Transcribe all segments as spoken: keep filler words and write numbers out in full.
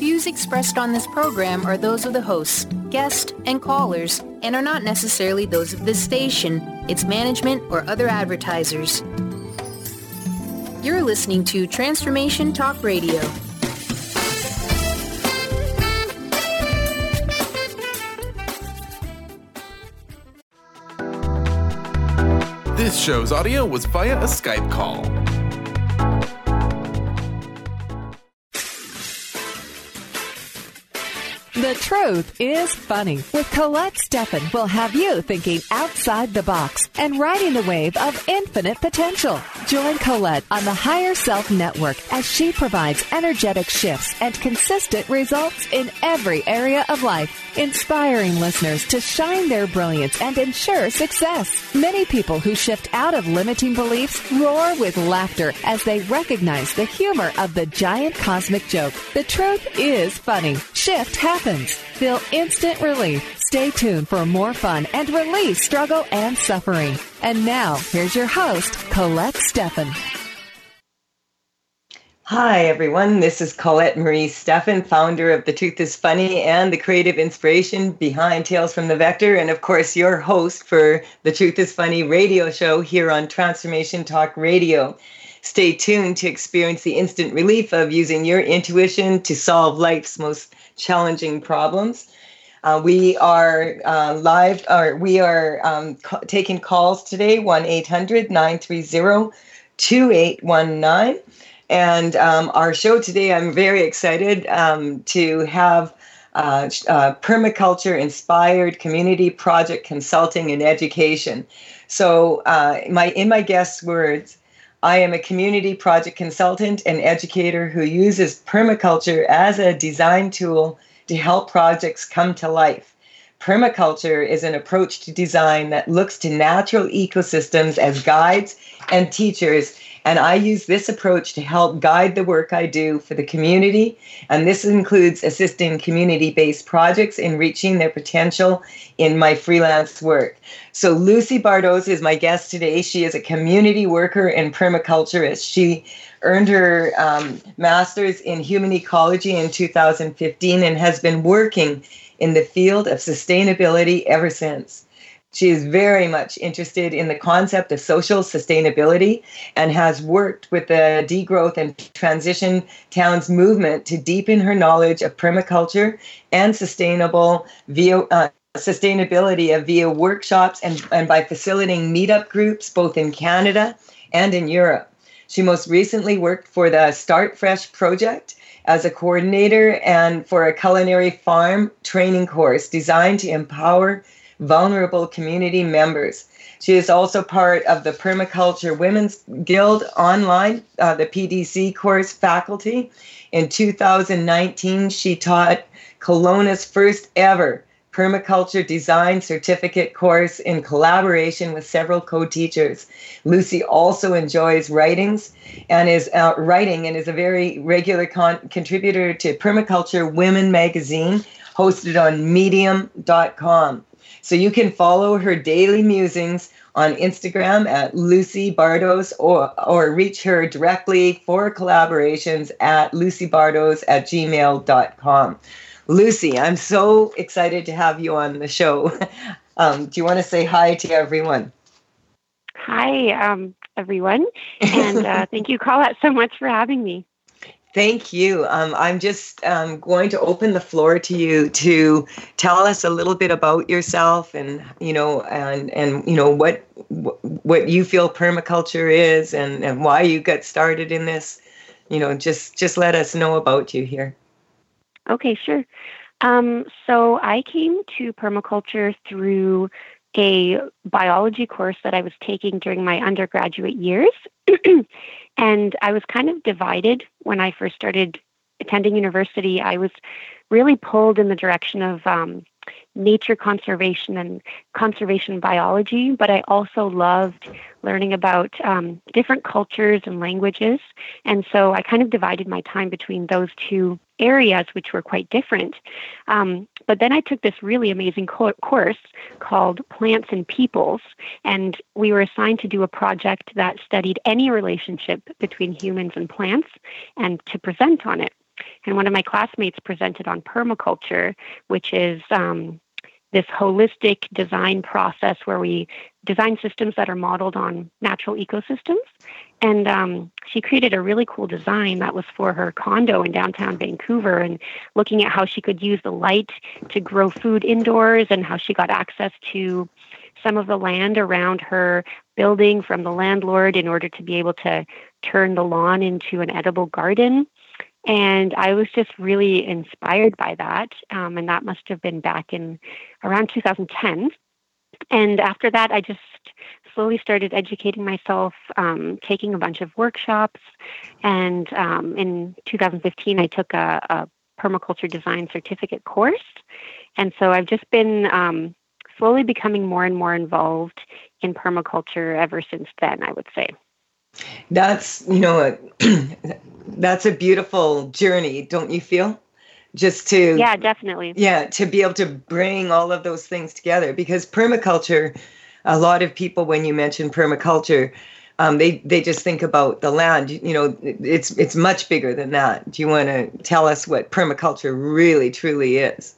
views expressed on this program are those of the hosts, guests, and callers, and are not necessarily those of this station, its management, or other advertisers. You're listening to Transformation Talk Radio. This show's audio was via a Skype call. The Truth is Funny with Colette Steffen will have you thinking outside the box and riding the wave of infinite potential. Join Colette on the Higher Self Network as she provides energetic shifts and consistent results in every area of life, inspiring listeners to shine their brilliance and ensure success. Many people who shift out of limiting beliefs roar with laughter as they recognize the humor of the giant cosmic joke. The truth is funny. Shift happens. Feel instant relief. Stay tuned for more fun and release struggle and suffering. And now, here's your host, Colette Steffen. Hi, everyone. This is Colette Marie Steffen, founder of The Truth is Funny and the creative inspiration behind Tales from the Vector, and of course, your host for The Truth is Funny radio show here on Transformation Talk Radio. Stay tuned to experience the instant relief of using your intuition to solve life's most challenging problems. Uh, we are uh, live, or we are um, ca- taking calls today, one eight hundred nine three zero two eight one nine. And um, our show today, I'm very excited um, to have uh, uh, permaculture-inspired community project consulting and education. So uh, my in my guest's words, I am a community project consultant and educator who uses permaculture as a design tool to help projects come to life. Permaculture is an approach to design that looks to natural ecosystems as guides and teachers, and I use this approach to help guide the work I do for the community, and this includes assisting community-based projects in reaching their potential in my freelance work. So Lucy Bardos is my guest today. She is a community worker and permaculturist. She earned her um, master's in human ecology in two thousand fifteen and has been working in the field of sustainability ever since. She is very much interested in the concept of social sustainability and has worked with the Degrowth and Transition Towns movement to deepen her knowledge of permaculture and sustainable via uh, sustainability of via workshops and, and by facilitating meetup groups both in Canada and in Europe. She most recently worked for the Start Fresh project as a coordinator and for a culinary farm training course designed to empower vulnerable community members. She is also part of the Permaculture Women's Guild online, uh, the P D C course faculty. In two thousand nineteen, she taught Kelowna's first ever permaculture design certificate course in collaboration with several co-teachers. Lucy also enjoys writings and is uh, writing and is a very regular con- contributor to Permaculture Women magazine, hosted on medium dot com. So you can follow her daily musings on Instagram at Lucy Bardos, or, or reach her directly for collaborations at lucybardos at gmail dot com. Lucy, I'm so excited to have you on the show. Um, do you want to say hi to everyone? Hi, um, everyone. And uh, thank you, Colette, so much for having me. Thank you. Um, I'm just um, going to open the floor to you to tell us a little bit about yourself, and you know, and and you know what what you feel permaculture is, and, and why you got started in this. You know, just just let us know about you here. Okay, sure. Um, so I came to permaculture through a biology course that I was taking during my undergraduate years. And I was kind of divided when I first started attending university. I was really pulled in the direction of um, nature conservation and conservation biology, but I also loved learning about um, different cultures and languages. And so I kind of divided my time between those two areas, which were quite different. Um, but then I took this really amazing co- course called Plants and Peoples, and we were assigned to do a project that studied any relationship between humans and plants and to present on it. and one of my classmates presented on permaculture, which is um, this holistic design process where we design systems that are modeled on natural ecosystems. And um, she created a really cool design that was for her condo in downtown Vancouver, and looking at how she could use the light to grow food indoors and how she got access to some of the land around her building from the landlord in order to be able to turn the lawn into an edible garden. And I was just really inspired by that. Um, and that must have been back in around two thousand ten. And after that, I just slowly started educating myself, um, taking a bunch of workshops. And um, in two thousand fifteen, I took a, a permaculture design certificate course. And so I've just been um, slowly becoming more and more involved in permaculture ever since then, I would say. That's, you know, that's a beautiful journey, don't you feel? Just to, yeah, definitely. Yeah, to be able to bring all of those things together, because permaculture, a lot of people, when you mention permaculture, um, they they just think about the land. You know, it's it's much bigger than that. Do you want to tell us what permaculture really truly is?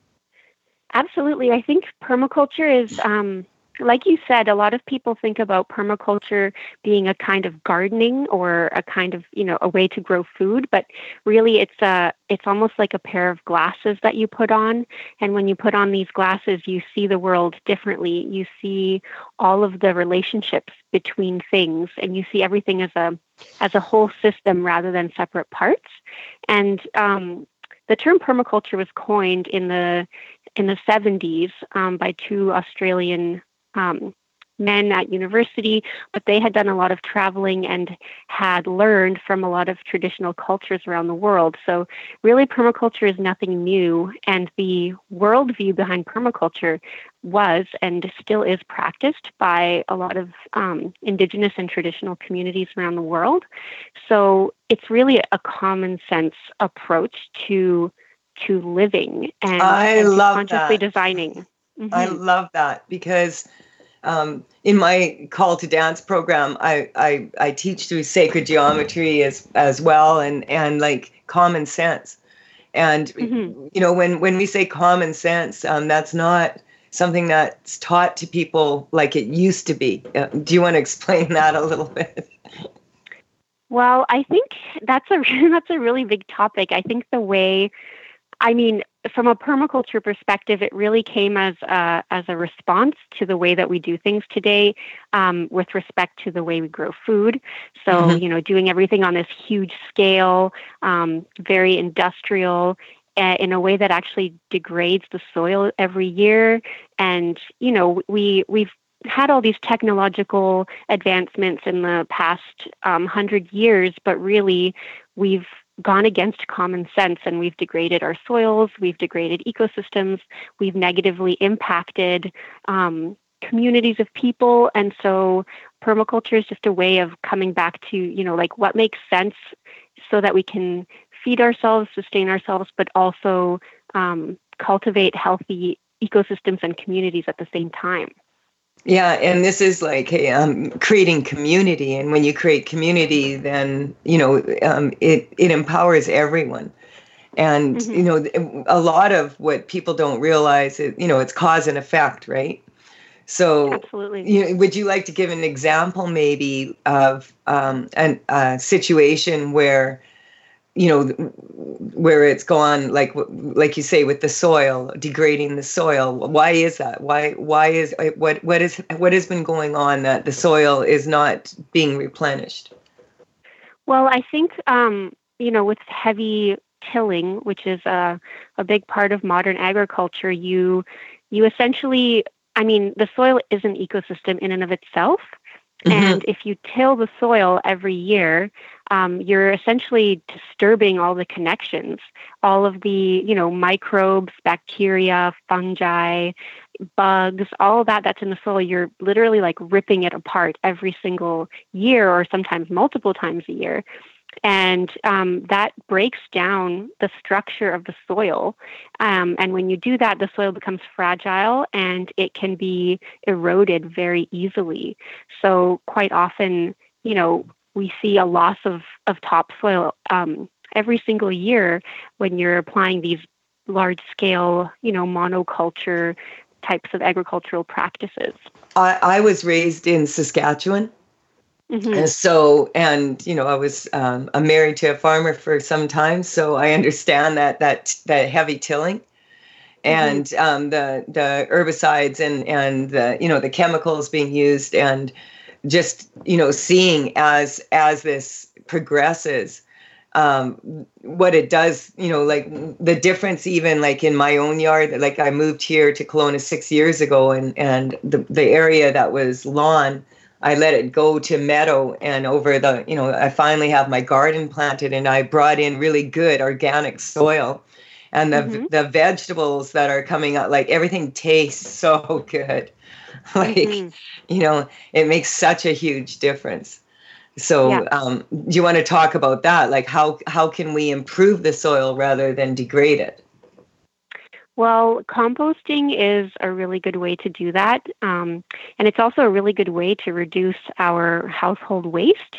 Absolutely. I think permaculture is, um, like you said, a lot of people think about permaculture being a kind of gardening or a kind of, you know, a way to grow food, but really it's a, it's almost like a pair of glasses that you put on. And when you put on these glasses, you see the world differently. You see all of the relationships between things, and you see everything as a, as a whole system rather than separate parts. And, um, the term permaculture was coined in the, in the seventies um, by two Australian Um, men at university, but they had done a lot of traveling and had learned from a lot of traditional cultures around the world. So really permaculture is nothing new, and the worldview behind permaculture was and still is practiced by a lot of um, indigenous and traditional communities around the world. So it's really a common sense approach to to living and, I and love consciously that. designing. Mm-hmm. I love that, because um, in my Call to Dance program, I, I I teach through sacred geometry as as well, and and like common sense. And mm-hmm. you know, when when we say common sense, um, that's not something that's taught to people like it used to be. Uh, do you want to explain that a little bit? Well, I think that's a that's a really big topic. I think the way, I mean, from a permaculture perspective, it really came as a, as a response to the way that we do things today, um, with respect to the way we grow food. So, mm-hmm. you know, doing everything on this huge scale, um, very industrial, uh, in a way that actually degrades the soil every year. And, you know, we we've had all these technological advancements in the past um, hundred years, but really we've gone against common sense, and we've degraded our soils, we've degraded ecosystems, we've negatively impacted um, communities of people. And so permaculture is just a way of coming back to, you know, like what makes sense so that we can feed ourselves, sustain ourselves, but also um, cultivate healthy ecosystems and communities at the same time. Yeah, and this is like um, creating community, and when you create community, then you know um, it it empowers everyone. And mm-hmm. you know, a lot of what people don't realize is, you know, it's cause and effect, right? So, absolutely. You know, would you like to give an example, maybe, of um, an, a situation where, you know, where it's gone, like like you say, with the soil, degrading the soil? Why is that? Why why is what what is what has been going on that the soil is not being replenished? Well, I think um, you know, with heavy tilling, which is a a big part of modern agriculture, you you essentially, I mean, the soil is an ecosystem in and of itself. Mm-hmm. And if you till the soil every year, um, you're essentially disturbing all the connections, all of the, you know, microbes, bacteria, fungi, bugs, all of that that's in the soil. You're literally like ripping it apart every single year, or sometimes multiple times a year. And um, that breaks down the structure of the soil. Um, and when you do that, the soil becomes fragile and it can be eroded very easily. So quite often, you know, we see a loss of, of topsoil um, every single year when you're applying these large scale, you know, monoculture types of agricultural practices. I, I was raised in Saskatchewan. Mm-hmm. And so, and, you know, I was um, I'm married to a farmer for some time, so I understand that that, that heavy tilling and mm-hmm. um, the the herbicides and, and the, you know, the chemicals being used, and just, you know, seeing as as this progresses, um, what it does, you know, like the difference even like in my own yard. Like I moved here to Kelowna six years ago, and, and the, the area that was lawn, I let it go to meadow, and over the, you know, I finally have my garden planted, and I brought in really good organic soil, and the mm-hmm. the vegetables that are coming out, like everything tastes so good. Like, mm-hmm. you know, it makes such a huge difference. So yeah. um, do you want to talk about that? Like how, how can we improve the soil rather than degrade it? Well, composting is a really good way to do that. Um, and it's also a really good way to reduce our household waste.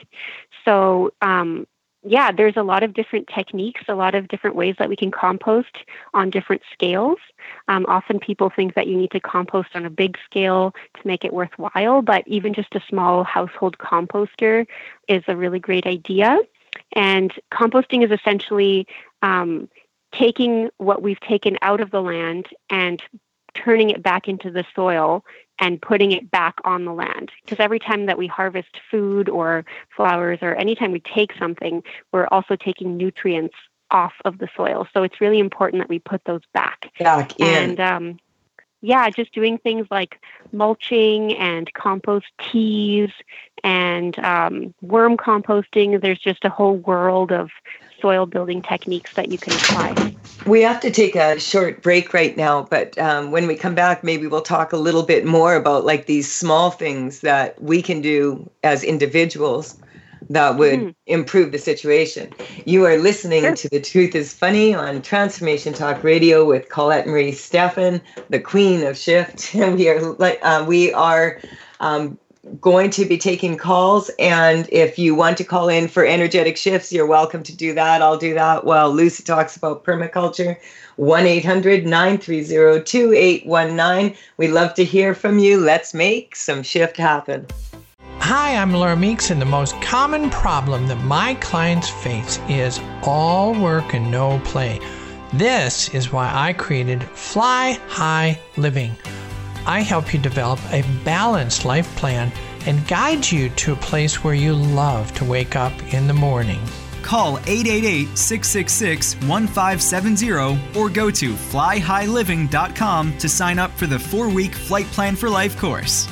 So, um, yeah, there's a lot of different techniques, a lot of different ways that we can compost on different scales. Um, often people think that you need to compost on a big scale to make it worthwhile, but even just a small household composter is a really great idea. And composting is essentially um, taking what we've taken out of the land and turning it back into the soil and putting it back on the land. Because every time that we harvest food or flowers, or anytime we take something, we're also taking nutrients off of the soil. So it's really important that we put those back. Back in. And um, yeah, just doing things like mulching and compost teas and um, worm composting. There's just a whole world of soil building techniques that you can apply. We have to take a short break right now, but um, when we come back, maybe we'll talk a little bit more about like these small things that we can do as individuals that would mm. improve the situation. You are listening sure. to The Truth is Funny on Transformation Talk Radio with Colette Marie Steffen, the Queen of Shift. And we are like uh, we are um, going to be taking calls, and if you want to call in for energetic shifts, you're welcome to do that. I'll do that while Lucy talks about permaculture. one eight hundred nine three zero two eight one nine. We love to hear from you. Let's make some shift happen. Hi, I'm Laura Meeks, and the most common problem that my clients face is all work and no play. This is why I created Fly High Living. I help you develop a balanced life plan and guide you to a place where you love to wake up in the morning. Call eight eight eight, six six six, one five seven zero or go to fly high living dot com to sign up for the four-week Flight Plan for Life course.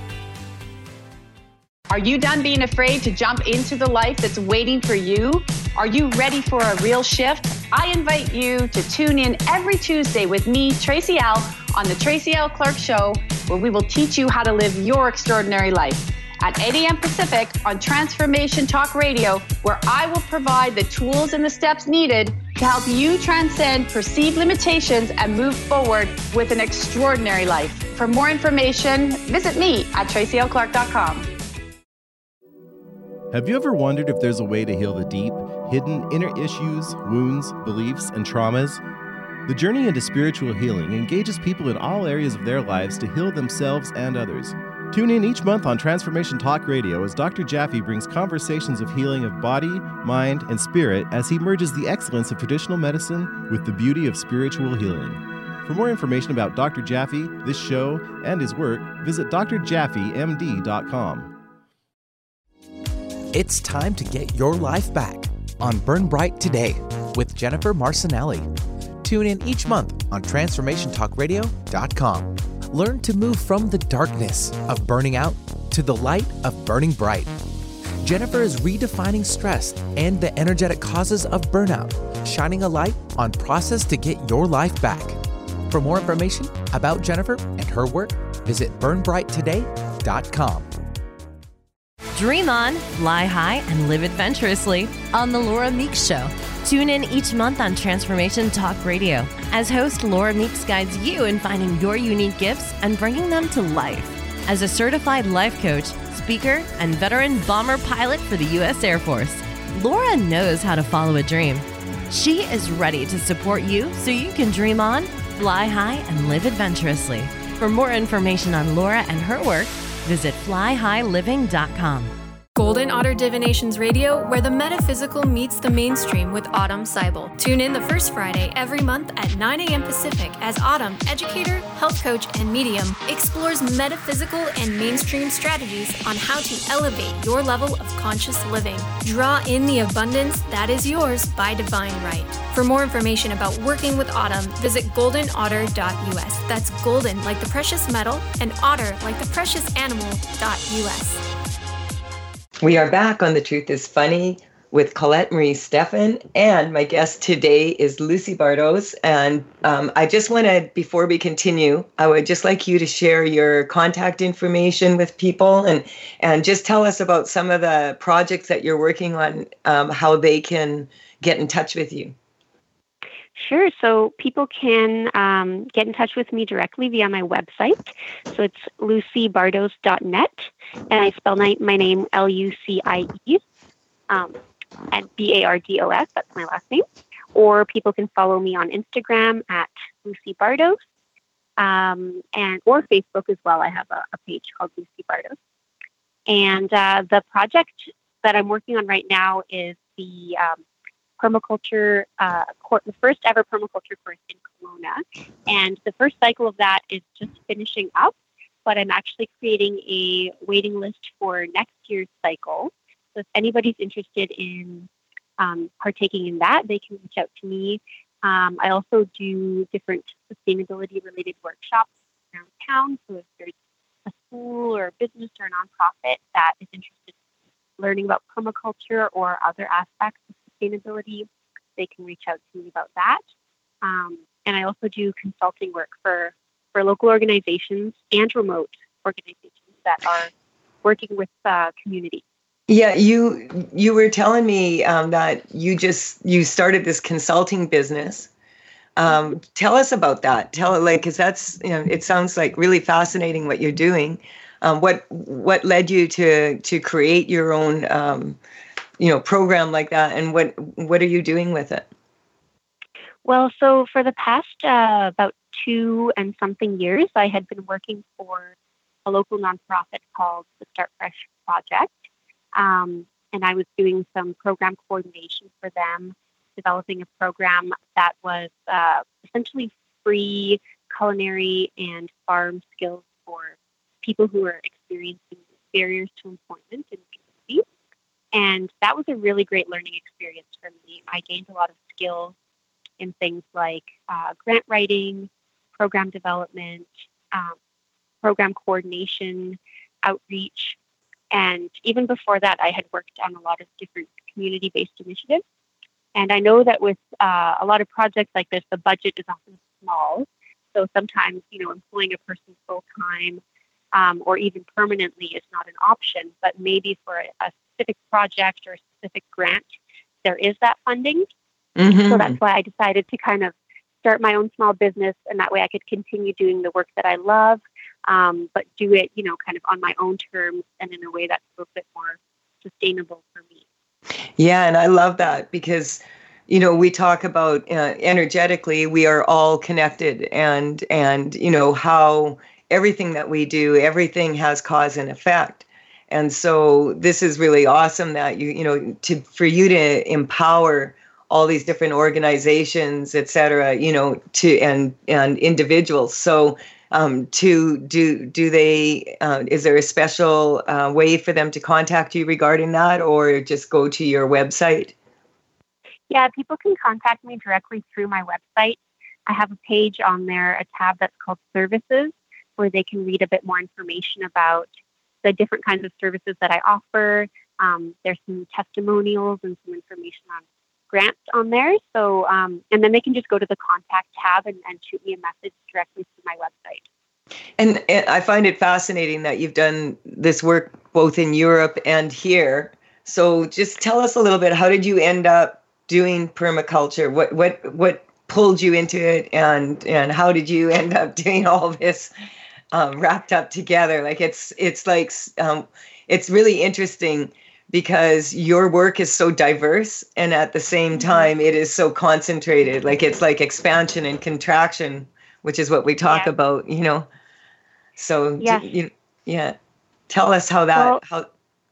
Are you done being afraid to jump into the life that's waiting for you? Are you ready for a real shift? I invite you to tune in every Tuesday with me, Tracy L., on the Tracy L. Clark Show, where we will teach you how to live your extraordinary life. At eight a.m. Pacific on Transformation Talk Radio, where I will provide the tools and the steps needed to help you transcend perceived limitations and move forward with an extraordinary life. For more information, visit me at tracy l clark dot com. Have you ever wondered if there's a way to heal the deep, hidden inner issues, wounds, beliefs, and traumas? The journey into spiritual healing engages people in all areas of their lives to heal themselves and others. Tune in each month on Transformation Talk Radio as Doctor Jaffe brings conversations of healing of body, mind, and spirit as he merges the excellence of traditional medicine with the beauty of spiritual healing. For more information about Doctor Jaffe, this show, and his work, visit d r jaffe m d dot com. It's time to get your life back on Burn Bright Today with Jennifer Marcinelli. Tune in each month on transformation talk radio dot com. Learn to move from the darkness of burning out to the light of burning bright. Jennifer is redefining stress and the energetic causes of burnout, shining a light on process to get your life back. For more information about Jennifer and her work, visit burn bright today dot com. Dream on, fly high, and live adventurously on The Laura Meeks Show. Tune in each month on Transformation Talk Radio as host Laura Meeks guides you in finding your unique gifts and bringing them to life. As a certified life coach, speaker, and veteran bomber pilot for the U S Air Force, Laura knows how to follow a dream She is ready to support you so you can dream on, fly high, and live adventurously. For more information on Laura and her work, visit fly high living dot com. Golden Otter Divinations Radio, where the metaphysical meets the mainstream with Autumn Seibel. Tune in the first Friday every month at nine a.m. Pacific as Autumn, educator, health coach, and medium, explores metaphysical and mainstream strategies on how to elevate your level of conscious living. Draw in the abundance that is yours by divine right. For more information about working with Autumn, visit golden otter dot u s. That's golden like the precious metal and otter like the precious animal .us. We are back on The Truth is Funny with Colette Marie Steffen, and my guest today is Lucy Bardos. And um, I just want to, before we continue, I would just like you to share your contact information with people and, and just tell us about some of the projects that you're working on, um, how they can get in touch with you. Sure. So people can um, get in touch with me directly via my website. So it's lucy bardos dot net, and I spell my, my name L U C I E, um, and B A R D O S. That's my last name. Or people can follow me on Instagram at Lucy Bardos, um, and or Facebook as well. I have a, a page called Lucy Bardos. And uh, the project that I'm working on right now is the um, permaculture, uh, court, the first ever permaculture course in Kelowna. And the first cycle of that is just finishing up, but I'm actually creating a waiting list for next year's cycle. So if anybody's interested in um, partaking in that, they can reach out to me. Um, I also do different sustainability related workshops around town. So if there's a school or a business or a nonprofit that is interested in learning about permaculture or other aspects of sustainability, they can reach out to me about that. Um, and I also do consulting work for, for local organizations and remote organizations that are working with uh, community. Yeah, you you were telling me um, that you just you started this consulting business. Um, tell us about that. Tell it like because that's you know it sounds like really fascinating what you're doing. Um, what what led you to to create your own um, you know, program like that, and what what are you doing with it? Well, so for the past uh, about two and something years, I had been working for a local nonprofit called the Start Fresh Project, um, and I was doing some program coordination for them, developing a program that was uh, essentially free culinary and farm skills for people who are experiencing barriers to employment in the community. And that was a really great learning experience for me. I gained a lot of skills in things like uh, grant writing, program development, um, program coordination, outreach. And even before that, I had worked on a lot of different community-based initiatives. And I know that with uh, a lot of projects like this, the budget is often small. So sometimes, you know, employing a person full-time um, or even permanently is not an option. But maybe for a, a specific project or a specific grant, there is that funding. Mm-hmm. So that's why I decided to kind of start my own small business, and that way I could continue doing the work that I love, um, but do it, you know, kind of on my own terms and in a way that's a little bit more sustainable for me. Yeah, and I love that because, you know, we talk about uh, energetically, we are all connected, and and you know how everything that we do, everything has cause and effect. And so this is really awesome that you, you know, to for you to empower all these different organizations, et cetera, you know, to and and individuals. So um, to do do they uh, is there a special uh, way for them to contact you regarding that, or just go to your website? Yeah, people can contact me directly through my website. I have a page on there, a tab that's called Services, where they can read a bit more information about the different kinds of services that I offer. Um, there's some testimonials and some information on grants on there. So, um, and then they can just go to the contact tab and, and shoot me a message directly through my website. And, and I find it fascinating that you've done this work both in Europe and here. So just tell us a little bit, how did you end up doing permaculture? What, what, what pulled you into it, and, and how did you end up doing all this um, wrapped up together? Like it's, it's like, um, it's really interesting because your work is so diverse, and at the same time it is so concentrated. Like it's like expansion and contraction, which is what we talk Yeah. about, you know. So Yes. d- you, yeah, tell us how that Well, how.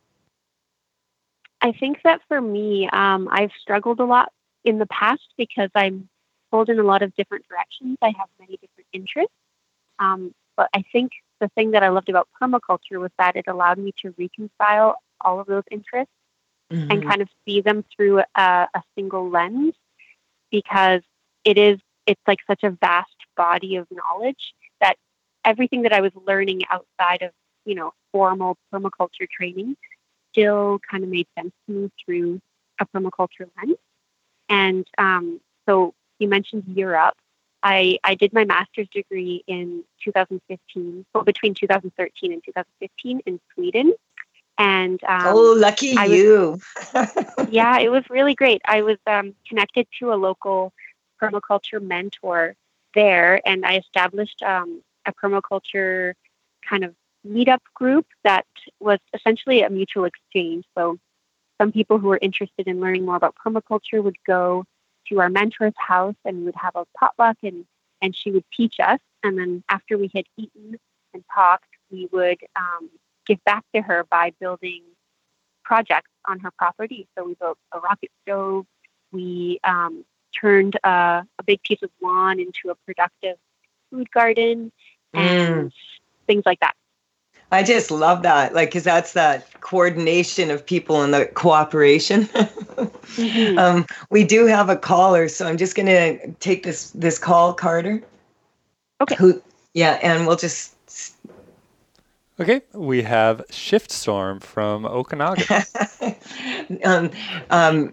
I think that for me, um, I've struggled a lot in the past because I'm pulled in a lot of different directions. I have many different interests. Um, but I think the thing that I loved about permaculture was that it allowed me to reconcile all of those interests and Mhm. kind of see them through a, a single lens, because it is, it's like such a vast body of knowledge that everything that I was learning outside of, you know, formal permaculture training still kind of made sense to me through a permaculture lens. And um, so you mentioned Europe. I, I did my master's degree in two thousand fifteen, well, between two thousand thirteen and two thousand fifteen in Sweden. And um, Oh, lucky I was- you. yeah, it was really great. I was um, connected to a local permaculture mentor there, and I established um, a permaculture kind of meetup group that was essentially a mutual exchange. So some people who were interested in learning more about permaculture would go to our mentor's house, and we would have a potluck, and, and she would teach us. And then after we had eaten and talked, we would um, give back to her by building projects on her property. So we built a rocket stove. We um, turned a, a big piece of lawn into a productive food garden and things like that. I just love that, like, because that's that coordination of people and the cooperation. Mhm. um, we do have a caller, so I'm just going to take this this call, Carter. Okay. Who? Yeah, and we'll just. Okay, we have Shiftstorm from Okanagan. um, um,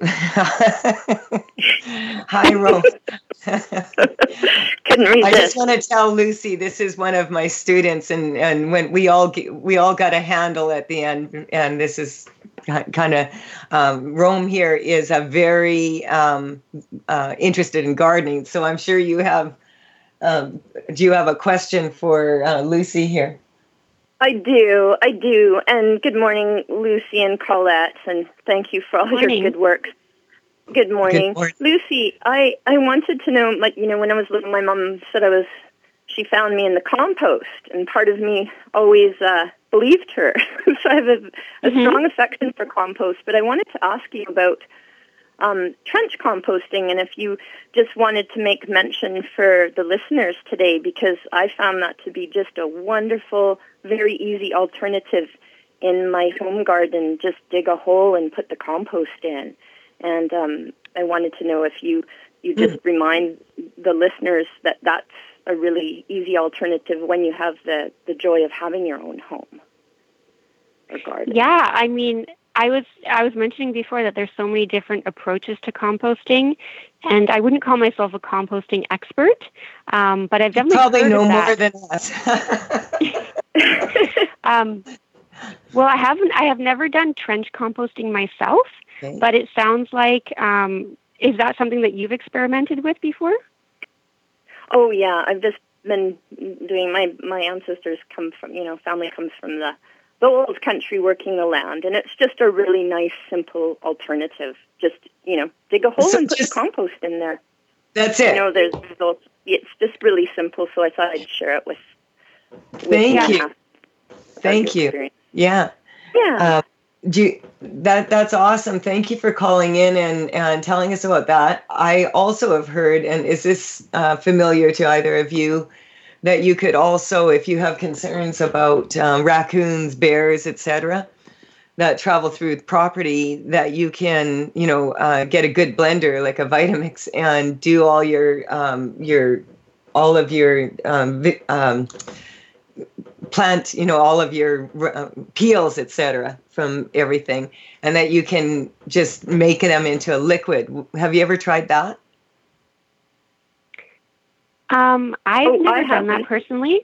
hi, Rose. Couldn't resist. I just want to tell Lucy, this is one of my students, and, and when we all get, we all got a handle at the end, and this is kind of um, Rome here is a very um, uh, interested in gardening, so I'm sure you have. Um, do you have a question for uh, Lucy here? I do, I do. And good morning, Lucy and Colette, and thank you for all Morning. your good work. Good morning. Good morning. Lucy, I, I wanted to know, like, you know, when I was little, my mom said I was, she found me in the compost, and part of me always uh, believed her. So I have a, a Mhm. strong affection for compost, but I wanted to ask you about um, trench composting, and if you just wanted to make mention for the listeners today, because I found that to be just a wonderful, very easy alternative in my home garden. Just dig a hole and put the compost in. And um, I wanted to know if you, you just remind the listeners that that's a really easy alternative when you have the, the joy of having your own home or garden. Yeah, I mean, I was I was mentioning before that there's so many different approaches to composting, and I wouldn't call myself a composting expert, um, but I've definitely Probably heard no of more that. than us. um, well, I haven't. I have never done trench composting myself, Okay. but it sounds like um, is that something that you've experimented with before? Oh yeah, I've just been doing. My my ancestors come from, you know, family comes from the the old country, working the land, and it's just a really nice, simple alternative. Just, you know, dig a hole So and put just- the compost in there. That's You it. know, there's those, it's just really simple. So I thought I'd share it with. with Thank you. That's Thank your you. experience. Yeah. Yeah. Uh, do you, that that's awesome. Thank you for calling in and, and telling us about that. I also have heard, and is this uh, familiar to either of you, that you could also, if you have concerns about um, raccoons, bears, et cetera, that travel through the property, that you can, you know, uh, get a good blender like a Vitamix and do all your um, your all of your um, vi- um, plant, you know, all of your uh, peels, et cetera, from everything, and that you can just make them into a liquid. Have you ever tried that? Um, I've Oh, never I done that haven't. personally.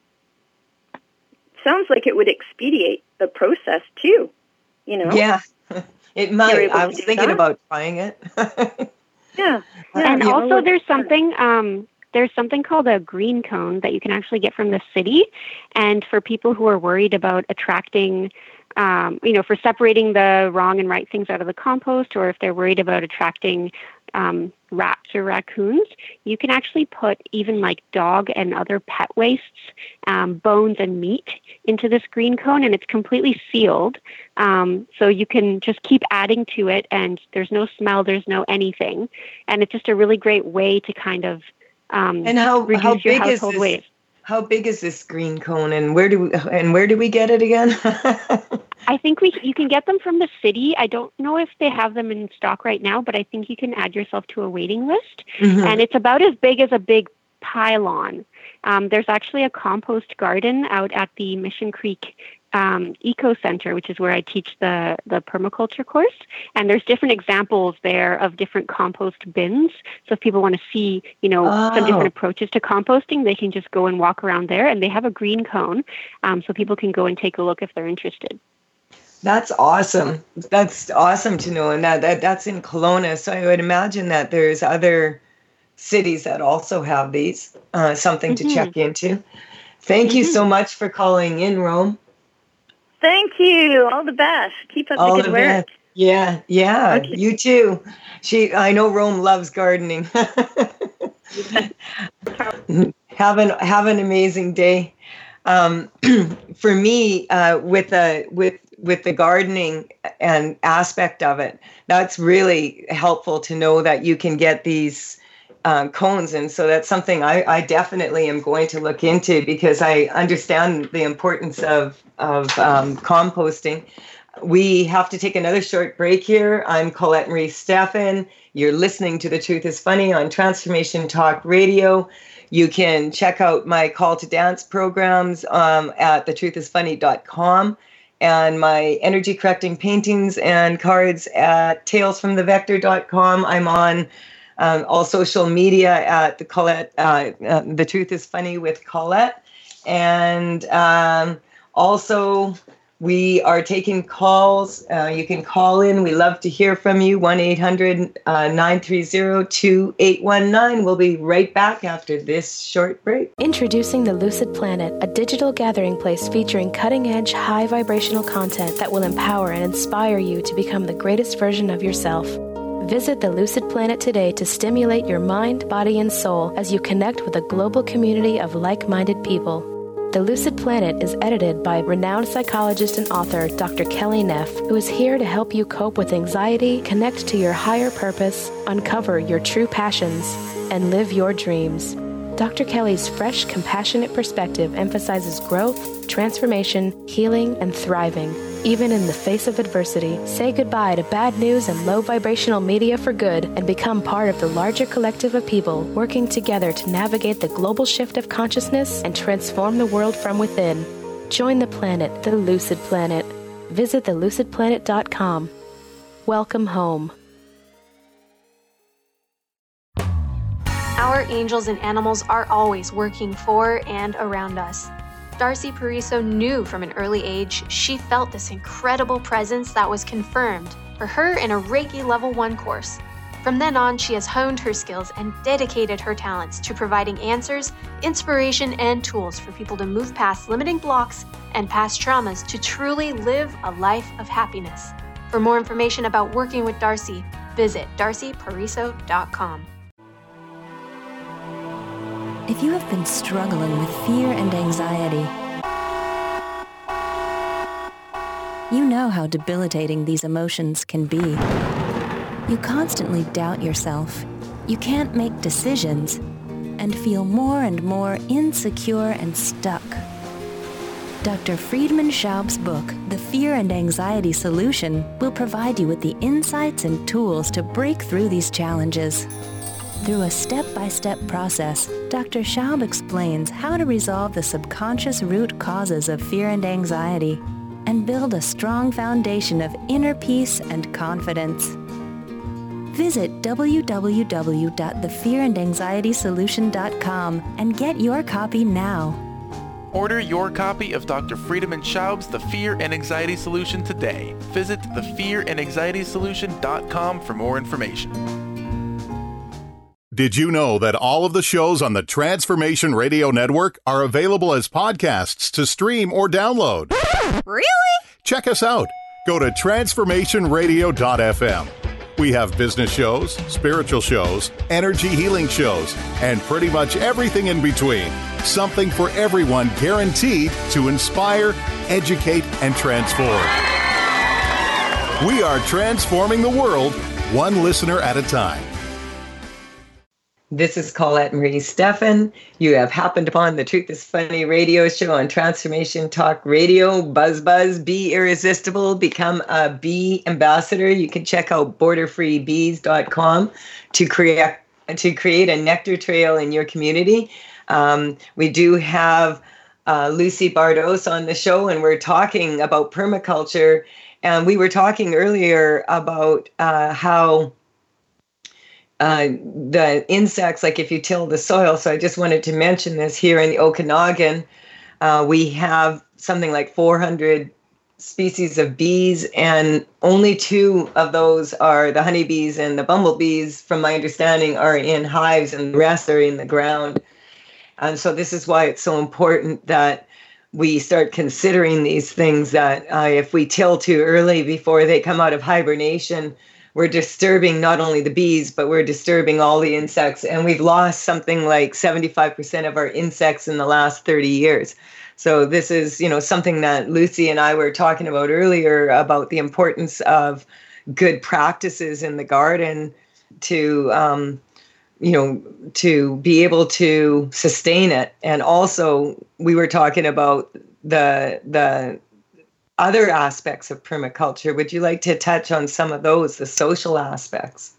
Sounds like it would expedite the process too. You know. Yeah, it might. able I to was do thinking that? about trying it. Yeah. And yeah. also, there's something um, there's something called a green cone that you can actually get from the city. And for people who are worried about attracting um, you know, for separating the wrong and right things out of the compost, or if they're worried about attracting um, rats or raccoons, you can actually put even like dog and other pet wastes, um, bones and meat into this green cone, and it's completely sealed. Um, so you can just keep adding to it, and there's no smell, there's no anything. And it's just a really great way to kind of um, and how, reduce how your big household is this, waste. How big is this green cone, and where do we, and where do we get it again? I think we you can get them from the city. I don't know if they have them in stock right now, but I think you can add yourself to a waiting list. Mm-hmm. And it's about as big as a big pylon. Um, there's actually a compost garden out at the Mission Creek um, Eco Center, which is where I teach the, the permaculture course. And there's different examples there of different compost bins. So if people want to see, you know, Oh. some different approaches to composting, they can just go and walk around there. And they have a green cone, um, so people can go and take a look if they're interested. That's awesome. That's awesome to know. And that, that that's in Kelowna. So I would imagine that there's other cities that also have these, uh, something Mm-hmm. to check into. Thank mm-hmm. you so much for calling in, Rome. Thank you. All the best. Keep up All the good the work. best. Yeah, yeah. Okay. You too. She, I know Rome loves gardening. have an have an amazing day. Um, for me, uh, with a with with the gardening and aspect of it, that's really helpful to know that you can get these uh, cones, and so that's something I, I definitely am going to look into, because I understand the importance of of um, composting. We have to take another short break here. I'm Colette Marie Steffen. You're listening to The Truth is Funny on Transformation Talk Radio. You can check out my Call to Dance programs um, at the truth is funny dot com, and my energy correcting paintings and cards at tales from the vector dot com. I'm on um, all social media at the Colette, uh, uh, The Truth is Funny with Colette. And um, also, we are taking calls. Uh, you can call in. We love to hear from you. one eight hundred nine three zero two eight one nine. We'll be right back after this short break. Introducing the Lucid Planet, a digital gathering place featuring cutting-edge, high-vibrational content that will empower and inspire you to become the greatest version of yourself. Visit the Lucid Planet today to stimulate your mind, body, and soul as you connect with a global community of like-minded people. The Lucid Planet is edited by renowned psychologist and author Doctor Kelly Neff, who is here to help you cope with anxiety, connect to your higher purpose, uncover your true passions, and live your dreams. Doctor Kelly's fresh, compassionate perspective emphasizes growth, transformation, healing, and thriving, even in the face of adversity. Say goodbye to bad news and low vibrational media for good, and become part of the larger collective of people working together to navigate the global shift of consciousness and transform the world from within. Join the planet, the Lucid Planet. Visit the lucid planet dot com. Welcome home. Our angels and animals are always working for and around us. Darcy Pariso knew from an early age she felt this incredible presence that was confirmed for her in a Reiki Level one course. From then on, she has honed her skills and dedicated her talents to providing answers, inspiration, and tools for people to move past limiting blocks and past traumas to truly live a life of happiness. For more information about working with Darcy, visit darcy pariso dot com. If you have been struggling with fear and anxiety, you know how debilitating these emotions can be. You constantly doubt yourself, you can't make decisions, and feel more and more insecure and stuck. Doctor Friedemann Schaub's book, The Fear and Anxiety Solution, will provide you with the insights and tools to break through these challenges. Through a step-by-step process, Doctor Schaub explains how to resolve the subconscious root causes of fear and anxiety and build a strong foundation of inner peace and confidence. Visit w w w dot the fear and anxiety solution dot com and get your copy now. Order your copy of Doctor Friedemann Schaub's The Fear and Anxiety Solution today. Visit the fear and anxiety solution dot com for more information. Did you know that all of the shows on the Transformation Radio Network are available as podcasts to stream or download? Really? Check us out. Go to transformation radio dot f m. We have business shows, spiritual shows, energy healing shows, and pretty much everything in between. Something for everyone, guaranteed to inspire, educate, and transform. We are transforming the world, one listener at a time. This is Colette Marie Steffen. You have happened upon the Truth is Funny radio show on Transformation Talk Radio. Buzz, buzz, be irresistible. Become a bee ambassador. You can check out border free bees dot com to create to create a nectar trail in your community. Um, we do have uh, Lucy Bardos on the show, and we're talking about permaculture. And we were talking earlier about uh, how Uh, the insects, like if you till the soil. So I just wanted to mention this here in the Okanagan. Uh, we have something like four hundred species of bees, and only two of those are the honeybees and the bumblebees, from my understanding, are in hives, and the rest are in the ground. And so this is why it's so important that we start considering these things, that uh, if we till too early before they come out of hibernation, we're disturbing not only the bees, but we're disturbing all the insects. And we've lost something like seventy-five percent of our insects in the last thirty years. So this is, you know, something that Lucy and I were talking about earlier, about the importance of good practices in the garden to, um, you know, to be able to sustain it. And also we were talking about the, the, other aspects of permaculture. Would you like to touch on some of those, the social aspects?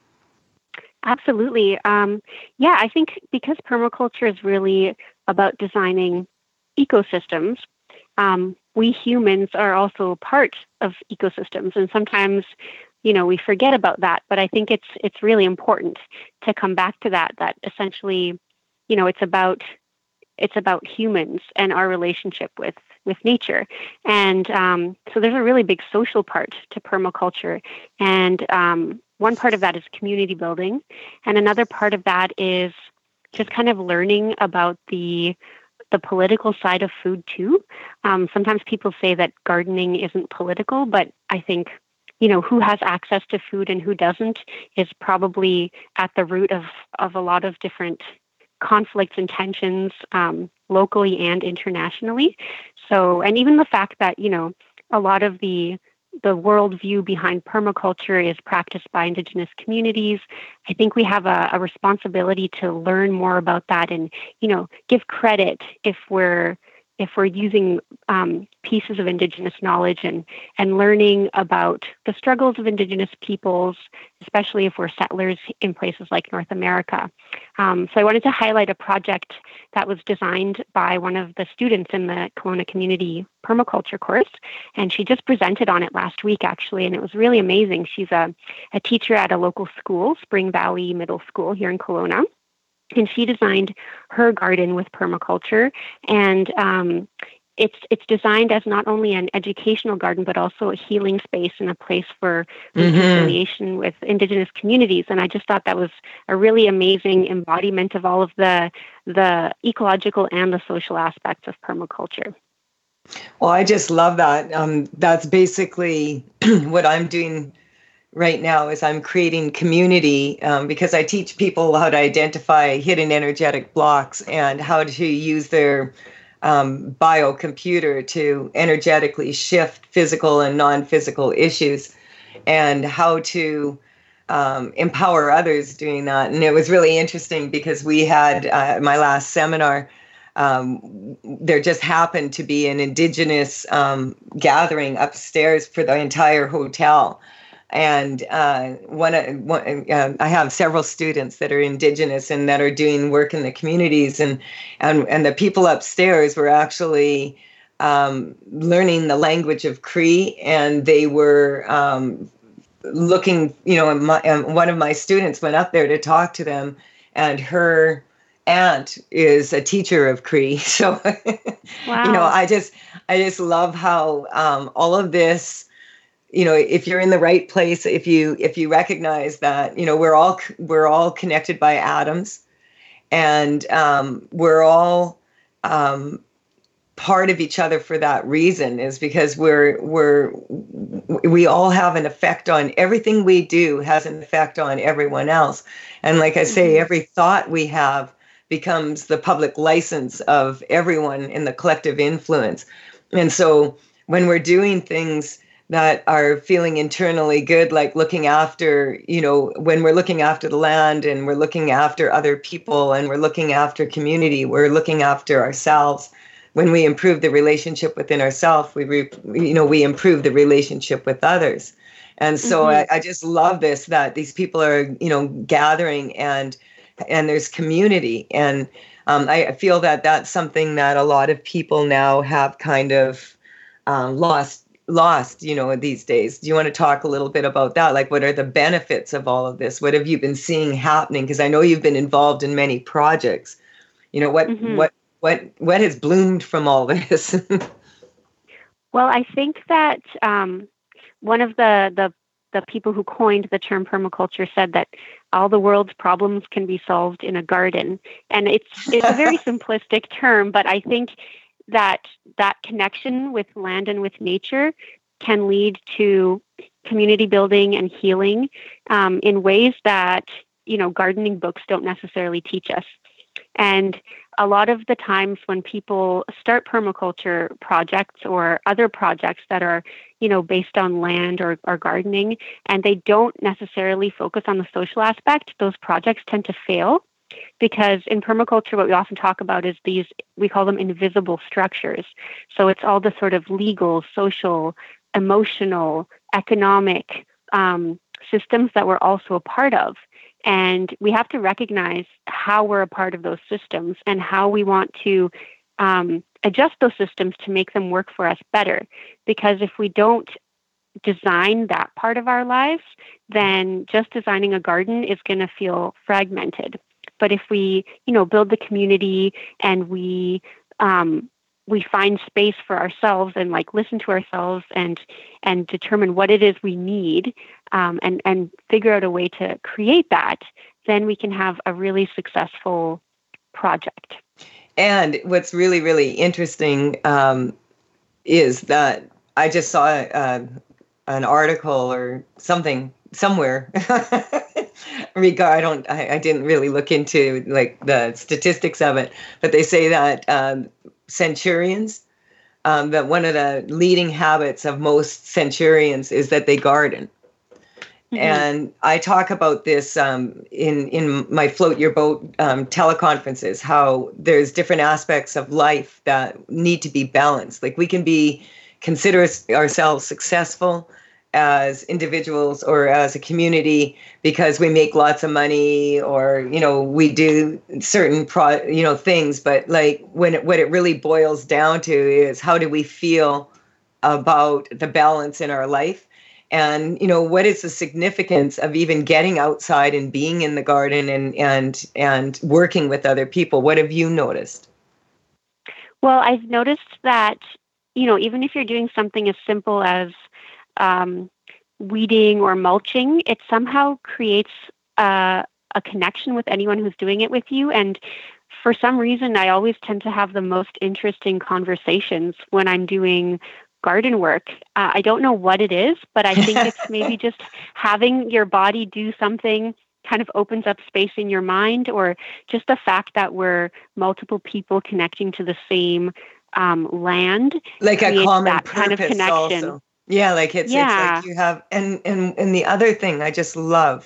Absolutely. Um, yeah, I think because permaculture is really about designing ecosystems, um, we humans are also part of ecosystems. And sometimes, you know, we forget about that. But I think it's it's really important to come back to that, that essentially, you know, it's about it's about humans and our relationship with with nature. And um, so there's a really big social part to permaculture. And um, one part of that is community building. And another part of that is just kind of learning about the the political side of food too. Um, sometimes people say that gardening isn't political, but I think, you know, who has access to food and who doesn't is probably at the root of, of a lot of different conflicts and tensions, um, locally and internationally. So, and even the fact that, you know, a lot of the the worldview behind permaculture is practiced by Indigenous communities. I think we have a, a responsibility to learn more about that and, you know, give credit if we're if we're using um, pieces of Indigenous knowledge and, and learning about the struggles of Indigenous peoples, especially if we're settlers in places like North America. Um, so I wanted to highlight a project that was designed by one of the students in the Kelowna Community Permaculture course, and she just presented on it last week, actually, and it was really amazing. She's a, a teacher at a local school, Spring Valley Middle School here in Kelowna. And she designed her garden with permaculture, and um, it's it's designed as not only an educational garden, but also a healing space and a place for Mm-hmm. reconciliation with Indigenous communities. And I just thought that was a really amazing embodiment of all of the the ecological and the social aspects of permaculture. Well, I just love that. Um, that's basically what I'm doing right now, is I'm creating community um, because I teach people how to identify hidden energetic blocks and how to use their um, biocomputer to energetically shift physical and non-physical issues, and how to um, empower others doing that. And it was really interesting because we had uh, my last seminar, um, there just happened to be an Indigenous um, gathering upstairs for the entire hotel. And uh, one, one uh, I have several students that are Indigenous and that are doing work in the communities, and and and the people upstairs were actually um, learning the language of Cree, and they were um, looking. You know, my, um, one of my students went up there to talk to them, and her aunt is a teacher of Cree. So, Wow. you know, I just I just love how um, all of this. You know, if you're in the right place, if you if you recognize that, you know, we're all we're all connected by atoms, and um, we're all um, part of each other for that reason, is because we're we're we all have an effect on everything we do has an effect on everyone else. And like I say, every thought we have becomes the public license of everyone in the collective influence. And so when we're doing things that are feeling internally good, like looking after, you know, when we're looking after the land and we're looking after other people and we're looking after community, we're looking after ourselves. When we improve the relationship within ourselves, we, re, you know, we improve the relationship with others. And so mm-hmm. I, I just love this, that these people are, you know, gathering and and there's community. And um, I feel that that's something that a lot of people now have kind of um, lost, lost, you know, these days. Do you want to talk a little bit about that? Like, what are the benefits of all of this? What have you been seeing happening? Because I know you've been involved in many projects. You know, what mm-hmm. what what what has bloomed from all this? Well, I think that um, one of the, the the people who coined the term permaculture said that all the world's problems can be solved in a garden. And it's it's a very simplistic term, but I think that that connection with land and with nature can lead to community building and healing um, in ways that, you know, gardening books don't necessarily teach us. And a lot of the times when people start permaculture projects or other projects that are, you know, based on land or, or gardening, and they don't necessarily focus on the social aspect, those projects tend to fail. Because in permaculture, what we often talk about is these, we call them invisible structures. So it's all the sort of legal, social, emotional, economic um, systems that we're also a part of. And we have to recognize how we're a part of those systems and how we want to um, adjust those systems to make them work for us better. Because if we don't design that part of our lives, then just designing a garden is going to feel fragmented. But if we, you know, build the community and we um, we find space for ourselves and like listen to ourselves and and determine what it is we need um, and and figure out a way to create that, then we can have a really successful project. And what's really, really interesting um, is that I just saw uh, an article or something somewhere. Regard, I don't. I, I didn't really look into like the statistics of it, but they say that um, centurions, um, that one of the leading habits of most centurions is that they garden. Mm-hmm. And I talk about this um, in in my Float Your Boat um, teleconferences. How there's different aspects of life that need to be balanced. Like we can be consider ourselves successful as individuals or as a community because we make lots of money or, you know, we do certain pro, you know, things. But like when it, what it really boils down to is how do we feel about the balance in our life? And, you know, what is the significance of even getting outside and being in the garden and, and, and working with other people? What have you noticed? Well, I've noticed that, you know, even if you're doing something as simple as um, weeding or mulching, it somehow creates uh, a connection with anyone who's doing it with you. And for some reason, I always tend to have the most interesting conversations when I'm doing garden work. Uh, I don't know what it is, but I think it's maybe just having your body do something kind of opens up space in your mind, or just the fact that we're multiple people connecting to the same um, land. Like a common that purpose kind of connection. Also. Yeah, like it's, yeah. it's like you have, and, and, and the other thing I just love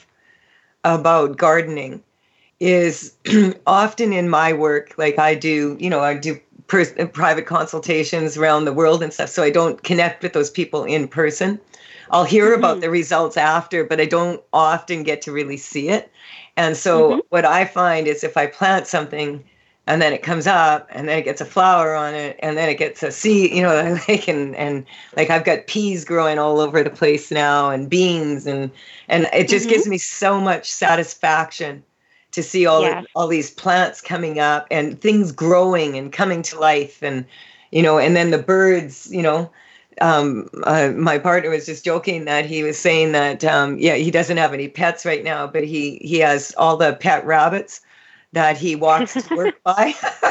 about gardening is often in my work, like I do, you know, I do pers- private consultations around the world and stuff, so I don't connect with those people in person. I'll hear mm-hmm. about the results after, but I don't often get to really see it. And so mm-hmm. what I find is if I plant something and then it comes up and then it gets a flower on it and then it gets a seed, you know, like, and, and like I've got peas growing all over the place now and beans and, and it just mm-hmm. gives me so much satisfaction to see all, yes. the, all these plants coming up and things growing and coming to life. And, you know, and then the birds, you know, um, uh, my partner was just joking that he was saying that, um, yeah, he doesn't have any pets right now, but he, he has all the pet rabbits that he walks to work by.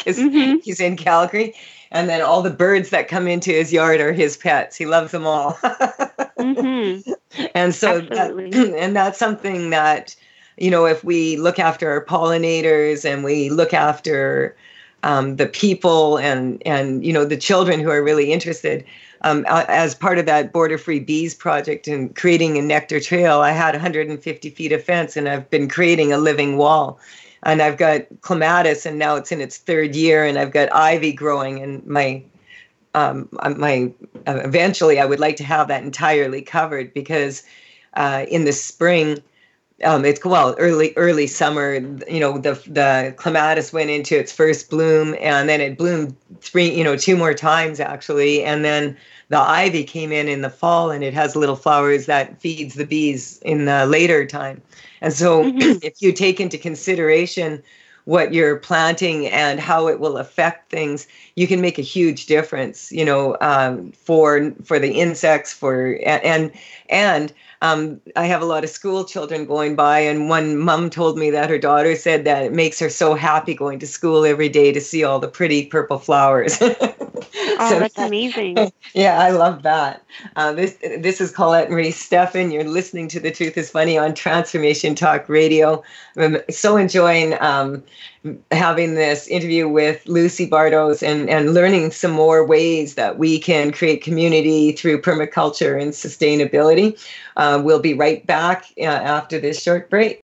because mm-hmm. he's in Calgary. And then all the birds that come into his yard are his pets. He loves them all. mm-hmm. And so, that, and that's something that, you know, if we look after our pollinators and we look after um, the people and, and, you know, the children who are really interested, um, as part of that Border Free Bees project and creating a nectar trail, I had one hundred fifty feet of fence, and I've been creating a living wall. And I've got clematis, and now it's in its third year, and I've got ivy growing. And my, um, my, uh, eventually, I would like to have that entirely covered, because uh, in the spring, um, it's well early early summer. You know, the the clematis went into its first bloom, and then it bloomed three, you know, two more times actually, and then the ivy came in in the fall, and it has little flowers that feeds the bees in the later time. And so mm-hmm. if you take into consideration what you're planting and how it will affect things, you can make a huge difference, you know, um, for for the insects, for and and um, I have a lot of school children going by, and one mom told me that her daughter said that it makes her so happy going to school every day to see all the pretty purple flowers. Oh, so that's amazing. Yeah, I love that. Uh, this this is Colette Marie Steffen. You're listening to The Truth is Funny on Transformation Talk Radio. I'm so enjoying um, having this interview with Lucy Bartos and, and learning some more ways that we can create community through permaculture and sustainability. Uh, we'll be right back uh, after this short break.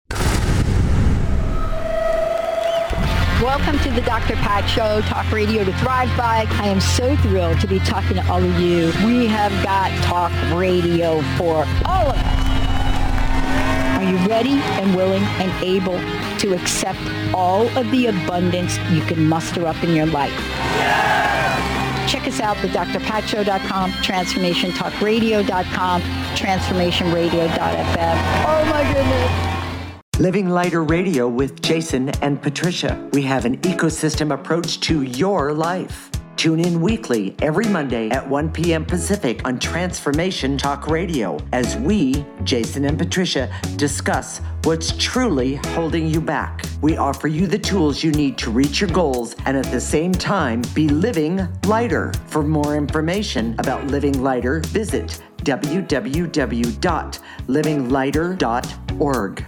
Welcome to the Doctor Pat Show, talk radio to thrive by. I am so thrilled to be talking to all of you. We have got talk radio for all of us. Are you ready and willing and able to accept all of the abundance you can muster up in your life? Yeah! Check us out, the d r pat show dot com, transformation talk radio dot com, transformation radio dot f m. Oh my goodness. Living Lighter Radio with Jason and Patricia. We have an ecosystem approach to your life. Tune in weekly every Monday at one p.m. Pacific on Transformation Talk Radio as we, Jason and Patricia, discuss what's truly holding you back. We offer you the tools you need to reach your goals and at the same time be living lighter. For more information about Living Lighter, visit w w w dot living lighter dot org.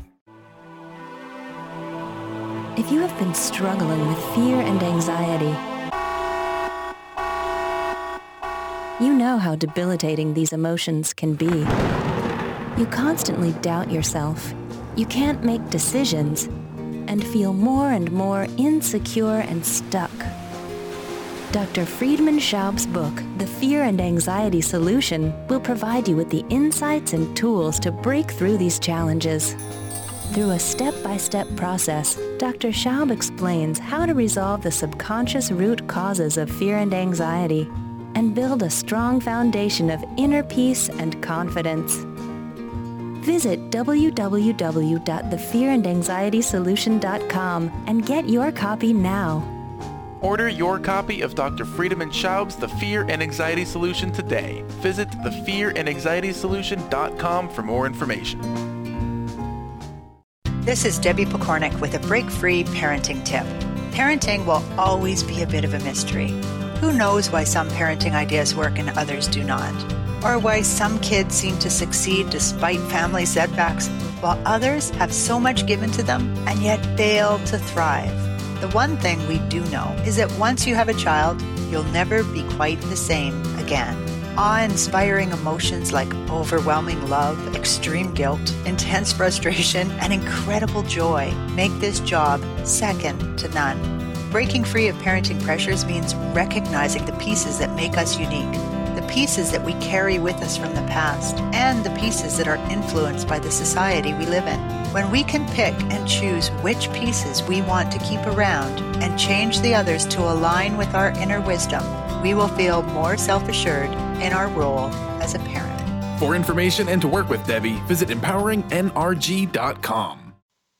If you have been struggling with fear and anxiety, you know how debilitating these emotions can be. You constantly doubt yourself. You can't make decisions and feel more and more insecure and stuck. Doctor Friedemann Schaub's book, The Fear and Anxiety Solution, will provide you with the insights and tools to break through these challenges. Through a step-by-step process, Doctor Schaub explains how to resolve the subconscious root causes of fear and anxiety and build a strong foundation of inner peace and confidence. Visit w w w dot the fear and anxiety solution dot com and get your copy now. Order your copy of Doctor Friedemann Schaub's The Fear and Anxiety Solution today. Visit the fear and anxiety solution dot com for more information. This is Debbie Pokornik with a break-free parenting tip. Parenting will always be a bit of a mystery. Who knows why some parenting ideas work and others do not? Or why some kids seem to succeed despite family setbacks, while others have so much given to them and yet fail to thrive. The one thing we do know is that once you have a child, you'll never be quite the same again. Awe-inspiring emotions like overwhelming love, extreme guilt, intense frustration, and incredible joy make this job second to none. Breaking free of parenting pressures means recognizing the pieces that make us unique, the pieces that we carry with us from the past, and the pieces that are influenced by the society we live in. When we can pick and choose which pieces we want to keep around and change the others to align with our inner wisdom, we will feel more self-assured in our role as a parent. For information and to work with Debbie, visit empowering n r g dot com.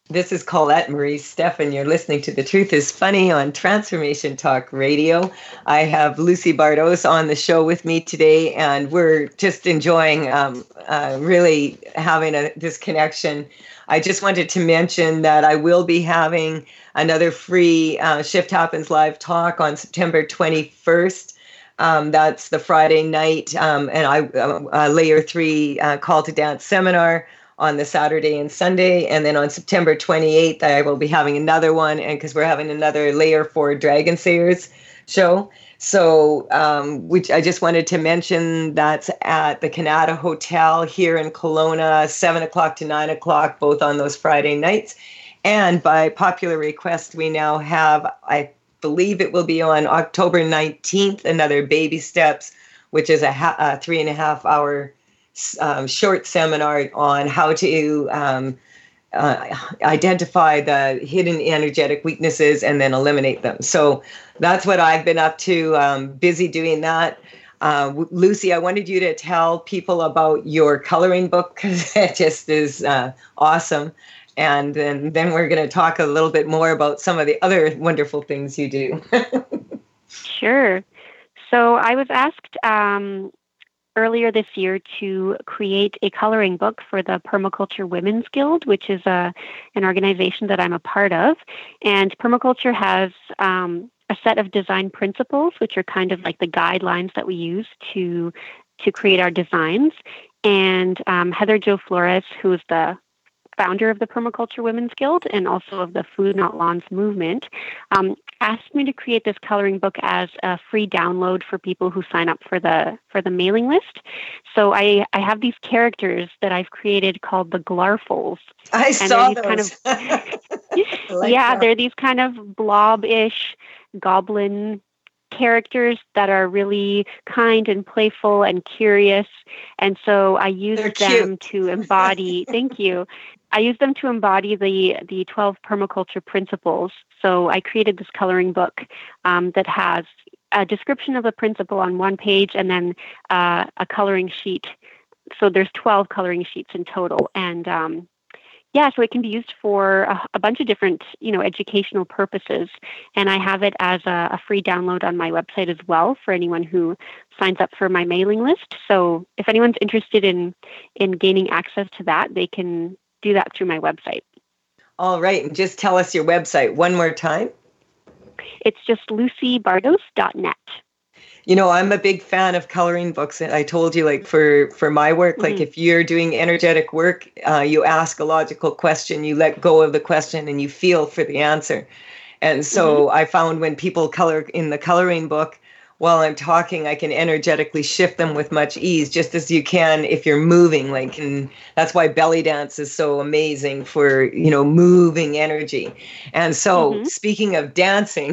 This is Colette Marie Steffen. You're listening to The Truth is Funny on Transformation Talk Radio. I have Lucy Bardos on the show with me today, and we're just enjoying um, uh, really having a, this connection. I just wanted to mention that I will be having another free uh, Shift Happens Live talk on September twenty-first. Um, that's the Friday night, um, and I uh, uh, Layer three uh, Call to Dance seminar on the Saturday and Sunday. And then on September twenty-eighth, I will be having another one, and because we're having another Layer four Dragon Sayers show. So um, which I just wanted to mention, that's at the Canada Hotel here in Kelowna, seven o'clock to nine o'clock, both on those Friday nights. And by popular request, we now have, I believe it will be on October nineteenth, another Baby Steps, which is a, ha- a three and a half hour Um, short seminar on how to um, uh, identify the hidden energetic weaknesses and then eliminate them. So that's what I've been up to, um, busy doing that. Uh, Lucy, I wanted you to tell people about your coloring book, because it just is uh, awesome. And then, then we're going to talk a little bit more about some of the other wonderful things you do. Sure. So I was asked um, earlier this year to create a coloring book for the Permaculture Women's Guild, which is a an organization that I'm a part of. And permaculture has um, a set of design principles, which are kind of like the guidelines that we use to to create our designs. And um, Heather Jo Flores, who is the founder of the Permaculture Women's Guild and also of the Food Not Lawns movement, um, asked me to create this coloring book as a free download for people who sign up for the for the mailing list. So I, I have these characters that I've created called the Glarfles. I and saw these those. Kind of, like yeah, that. they're these kind of blob-ish goblin characters that are really kind and playful and curious. And so I use They're them cute. to embody, thank you. I use them to embody the, the twelve permaculture principles. So I created this coloring book um, that has a description of the principle on one page and then uh, a coloring sheet. So there's twelve coloring sheets in total. And um, yeah, so it can be used for a, a bunch of different, you know, educational purposes. And I have it as a, a free download on my website as well for anyone who signs up for my mailing list. So if anyone's interested in in gaining access to that, they can do that through my website. All right. And just tell us your website one more time. It's just lucy bardos dot net. You know, I'm a big fan of coloring books. And I told you, like, for, for my work, Mm-hmm. like if you're doing energetic work, uh, you ask a logical question, you let go of the question, and you feel for the answer. And so mm-hmm. I found when people color in the coloring book, while I'm talking, I can energetically shift them with much ease, just as you can if you're moving. Like, and that's why belly dance is so amazing for, you know, moving energy. And so mm-hmm. speaking of dancing,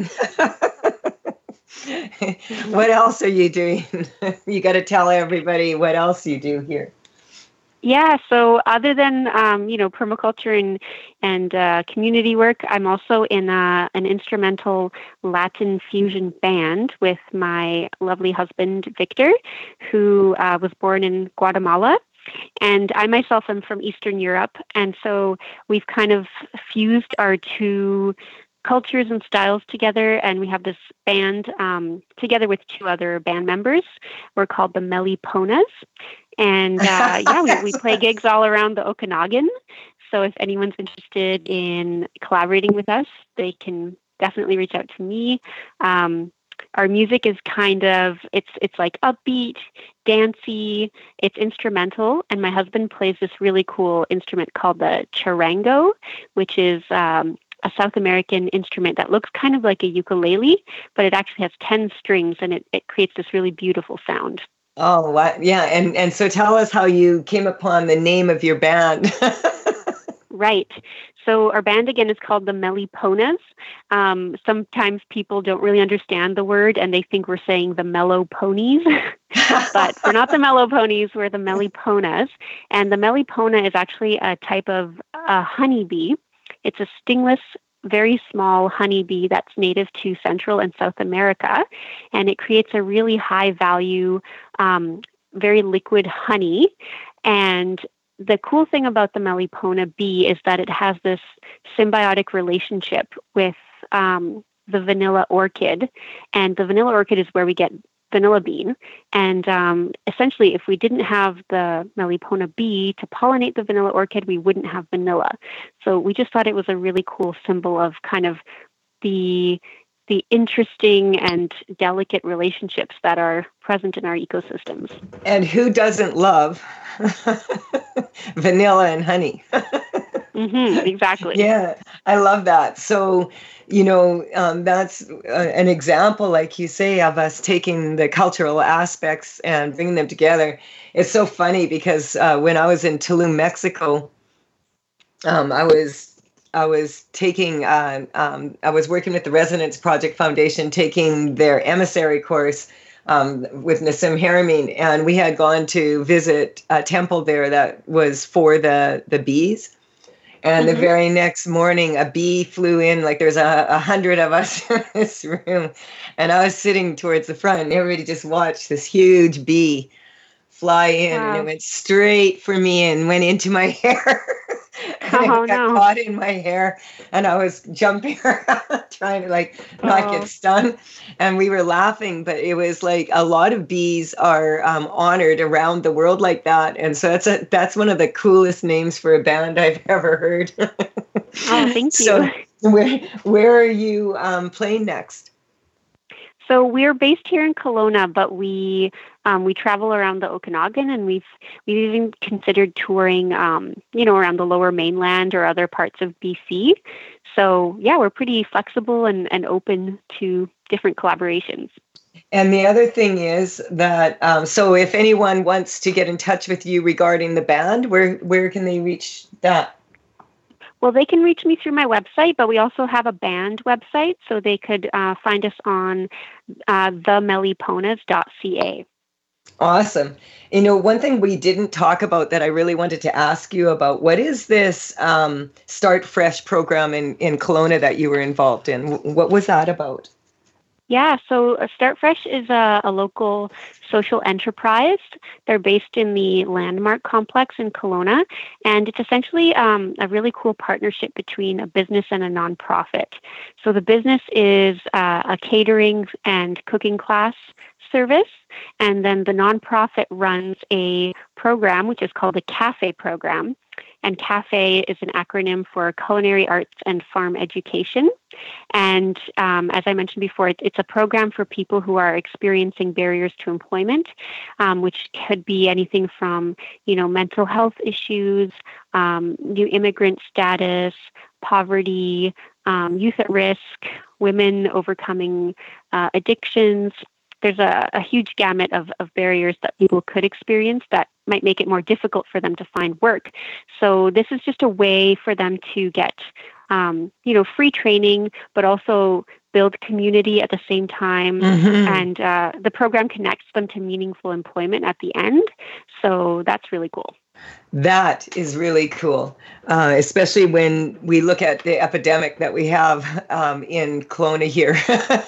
what else are you doing? You got to tell everybody what else you do here. Yeah, so other than, um, you know, permaculture and, and uh, community work, I'm also in a, an instrumental Latin fusion band with my lovely husband, Victor, who uh, was born in Guatemala. And I myself am from Eastern Europe. And so we've kind of fused our two cultures and styles together, and we have this band um, together with two other band members. We're called the Meliponas. And uh, yeah, we, we play gigs all around the Okanagan. So if anyone's interested in collaborating with us, they can definitely reach out to me. Um, our music is kind of, it's it's like upbeat, dancey, it's instrumental. And my husband plays this really cool instrument called the charango, which is um, a South American instrument that looks kind of like a ukulele, but it actually has ten strings, and it, it creates this really beautiful sound. Oh, what? Yeah. And, and so tell us how you came upon the name of your band. Right. So our band, again, is called the Meliponas. Um, sometimes people don't really understand the word, and they think we're saying the Mellow Ponies. But we're not the Mellow Ponies, we're the Meliponas. And the Melipona is actually a type of uh, honeybee. It's a stingless, very small honeybee that's native to Central and South America, and it creates a really high value, um, very liquid honey. And the cool thing about the Melipona bee is that it has this symbiotic relationship with um, the vanilla orchid. And the vanilla orchid is where we get vanilla bean. And um, essentially, if we didn't have the Melipona bee to pollinate the vanilla orchid, we wouldn't have vanilla. So we just thought it was a really cool symbol of kind of the the interesting and delicate relationships that are present in our ecosystems. And who doesn't love vanilla and honey? Mm-hmm, exactly. Yeah, I love that. So, you know, um, that's uh, an example, like you say, of us taking the cultural aspects and bringing them together. It's so funny because uh, when I was in Tulum, Mexico, um, I was I was taking, uh, um, I was working with the Resonance Project Foundation, taking their emissary course um, with Nassim Haramein, and we had gone to visit a temple there that was for the, the bees. And mm-hmm. the very next morning, a bee flew in, like there's a, a hundred of us in this room, and I was sitting towards the front, and everybody just watched this huge bee fly in, wow. and it went straight for me and went into my hair. And oh, it got no. caught in my hair, and I was jumping around trying to like not oh. get stung. And we were laughing, but it was like a lot of bees are um, honored around the world like that. And so that's a that's one of the coolest names for a band I've ever heard. Oh, thank you. So where where are you um, playing next? So we're based here in Kelowna, but we um, we travel around the Okanagan, and we've we've even considered touring, um, you know, around the Lower Mainland or other parts of B C. So yeah, we're pretty flexible and, and open to different collaborations. And the other thing is that um, so if anyone wants to get in touch with you regarding the band, where where can they reach that? Well, they can reach me through my website, but we also have a band website, so they could uh, find us on uh, the meliponas dot c a. Awesome. You know, one thing we didn't talk about that I really wanted to ask you about, what is this um, Start Fresh program in, in Kelowna that you were involved in? What was that about? Yeah, so Start Fresh is a, a local social enterprise. They're based in the Landmark Complex in Kelowna, and it's essentially um, a really cool partnership between a business and a nonprofit. So the business is uh, a catering and cooking class service, and then the nonprofit runs a program which is called the CAFE program. And CAFE is an acronym for Culinary Arts and Farm Education. And um, as I mentioned before, it, it's a program for people who are experiencing barriers to employment, um, which could be anything from, you know, mental health issues, um, new immigrant status, poverty, um, youth at risk, women overcoming uh, addictions. There's a, a huge gamut of, of barriers that people could experience that might make it more difficult for them to find work. So this is just a way for them to get, um, you know, free training, but also build community at the same time. Mm-hmm. And uh, the program connects them to meaningful employment at the end. So that's really cool. That is really cool, uh, especially when we look at the epidemic that we have um, in Kelowna here.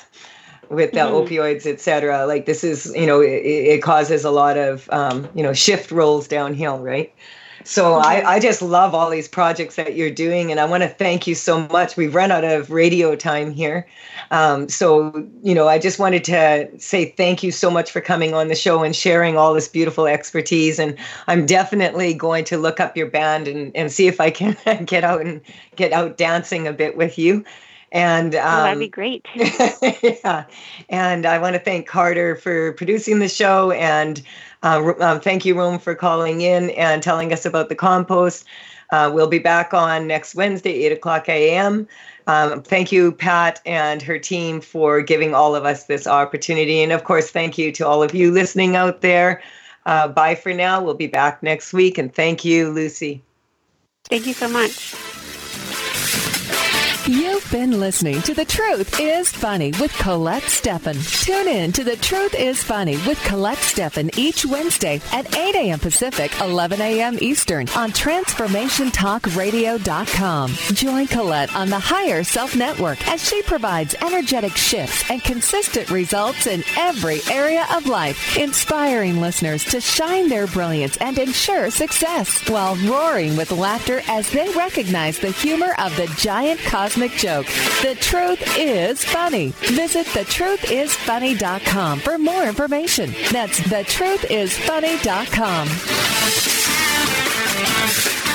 With the mm-hmm. opioids, et cetera. Like this is, you know, it, it causes a lot of, um, you know, shift rolls downhill, right? So mm-hmm. I, I just love all these projects that you're doing. And I want to thank you so much. We've run out of radio time here. Um, so, you know, I just wanted to say thank you so much for coming on the show and sharing all this beautiful expertise. And I'm definitely going to look up your band and, and see if I can get out and get out dancing a bit with you. And um, oh, that'd be great. Yeah. And I want to thank Carter for producing the show. And uh, um, thank you, Rome, for calling in and telling us about the compost. Uh, we'll be back on next Wednesday, eight o'clock a.m. Um, thank you, Pat, and her team for giving all of us this opportunity. And, of course, thank you to all of you listening out there. Uh, bye for now. We'll be back next week. And thank you, Lucy. Thank you so much. You've You've been listening to The Truth is Funny with Colette Steffen. Tune in to The Truth is Funny with Colette Steffen each Wednesday at eight a.m. Pacific, eleven a.m. Eastern on transformation talk radio dot com. Join Colette on the Higher Self Network as she provides energetic shifts and consistent results in every area of life, inspiring listeners to shine their brilliance and ensure success while roaring with laughter as they recognize the humor of the giant cosmic joke. The Truth is Funny. Visit the truth is funny dot com for more information. That's the truth is funny dot com.